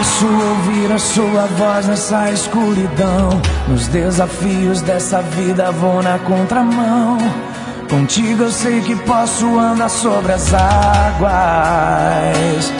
Posso ouvir a sua voz nessa escuridão. Nos desafios dessa vida vou na contramão. Contigo eu sei que posso andar sobre as águas.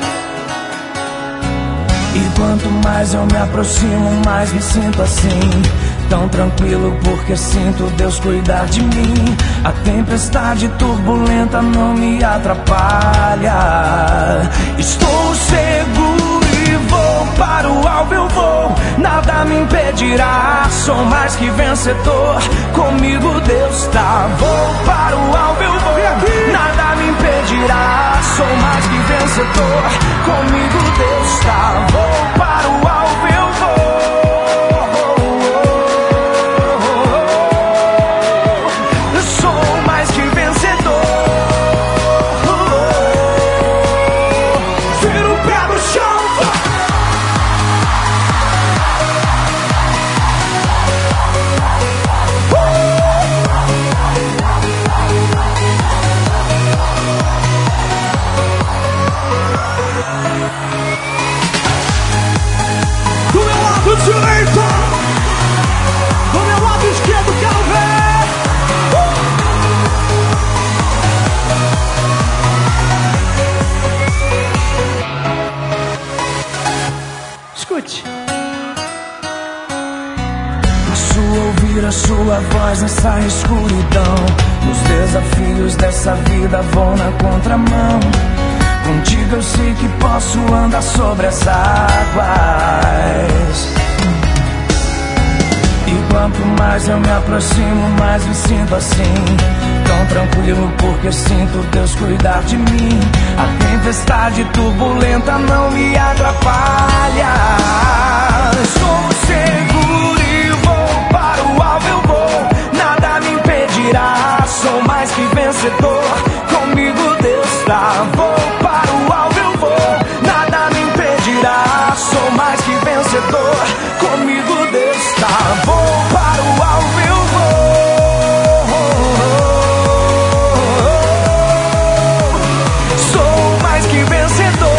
E quanto mais eu me aproximo, mais me sinto assim, tão tranquilo porque sinto Deus cuidar de mim. A tempestade turbulenta não me atrapalha. Estou seguro e vou para o alvo, eu vou. Nada me impedirá, sou mais que vencedor. Comigo Deus tá. Vou para o alvo, eu vou. Nada me impedirá, sou mais que vencedor. Comigo Deus tá. Vou para o alvo, eu vou. A sua voz nessa escuridão. Nos desafios dessa vida vou na contramão. Contigo eu sei que posso andar sobre as águas. E quanto mais eu me aproximo, mais me sinto assim, tão tranquilo porque sinto Deus cuidar de mim. A tempestade turbulenta não me atrapalha. Estou seguro e vou para o alvo, eu vou. Nada me impedirá, sou mais que vencedor. Comigo Deus tá. Vou para o alvo, eu vou. Nada me impedirá, sou mais que vencedor. Comigo Deus tá. Vou para o alvo, eu vou. Sou mais que vencedor.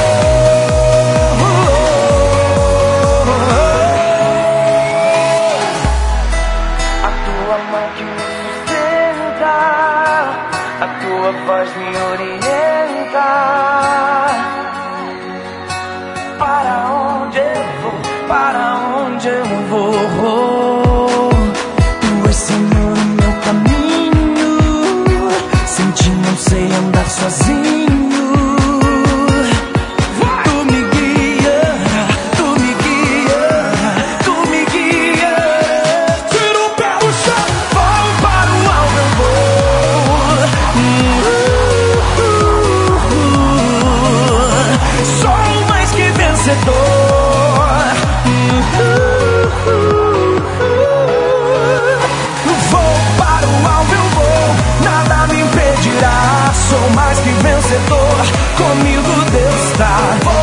A tua voz me orienta. Para onde eu vou, para onde eu vou. Tu és Senhor no meu caminho. Sem ti não sei andar sozinho. Tu me guia, tu me guia, tu me guia. Tira o pé do chão, vou para o alvo, eu vou. Sou mais que vencedor. Vou para o alvo, eu vou. Nada me impedirá, sou mais que vencedor. Comigo Deus tá.